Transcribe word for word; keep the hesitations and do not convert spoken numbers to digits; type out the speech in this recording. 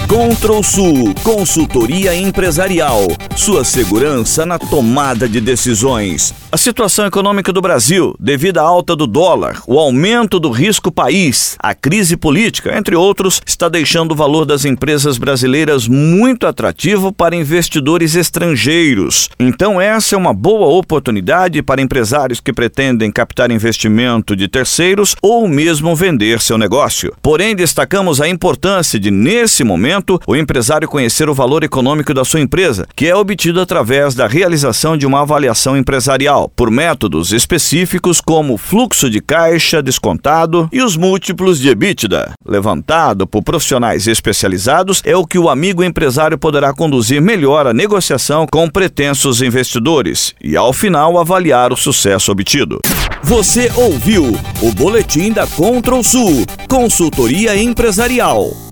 Control Sul, consultoria empresarial. Sua segurança na tomada de decisões. A situação econômica do Brasil, devido à alta do dólar, o aumento do risco país, a crise política, entre outros, está deixando o valor das empresas brasileiras muito atrativo para investidores estrangeiros. Então essa é uma boa oportunidade para empresários que pretendem captar investimento de terceiros ou mesmo vender seu negócio. Porém, destacamos a importância de, nesse momento, o empresário conhecer o valor econômico da sua empresa, que é obtido através da realização de uma avaliação empresarial, por métodos específicos como fluxo de caixa descontado e os múltiplos de EBITDA. Levantado por profissionais especializados, é o que o amigo empresário poderá conduzir melhor a negociação com pretensos investidores e, ao final, avaliar o sucesso obtido. Você ouviu o Boletim da Control Sul, consultoria empresarial.